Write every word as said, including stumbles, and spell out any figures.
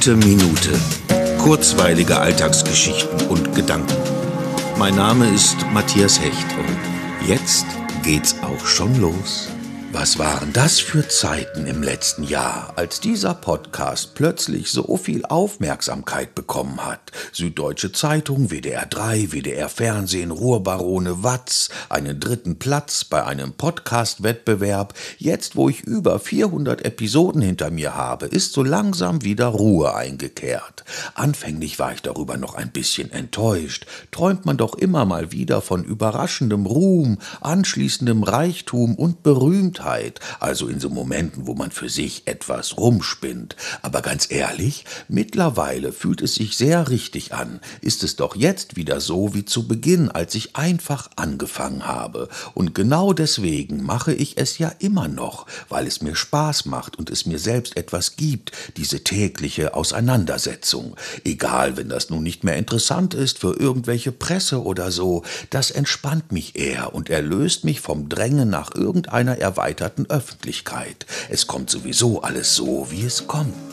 Gute Minute. Kurzweilige Alltagsgeschichten und Gedanken. Mein Name ist Matthias Hecht und jetzt geht's auch schon los. Was waren das für Zeiten im letzten Jahr, als dieser Podcast plötzlich so viel Aufmerksamkeit bekommen hat? Süddeutsche Zeitung, W D R drei, W D R Fernsehen, Ruhrbarone, Watz, einen dritten Platz bei einem Podcast-Wettbewerb. Jetzt, wo ich über vierhundert Episoden hinter mir habe, ist so langsam wieder Ruhe eingekehrt. Anfänglich war ich darüber noch ein bisschen enttäuscht. Träumt man doch immer mal wieder von überraschendem Ruhm, anschließendem Reichtum und Berühmtheit. Also in so Momenten, wo man für sich etwas rumspinnt. Aber ganz ehrlich, mittlerweile fühlt es sich sehr richtig an. Ist es doch jetzt wieder so wie zu Beginn, als ich einfach angefangen habe. Und genau deswegen mache ich es ja immer noch, weil es mir Spaß macht und es mir selbst etwas gibt, diese tägliche Auseinandersetzung. Egal, wenn das nun nicht mehr interessant ist für irgendwelche Presse oder so, das entspannt mich eher und erlöst mich vom Drängen nach irgendeiner erweiterten Öffentlichkeit. Es kommt sowieso alles so, wie es kommt.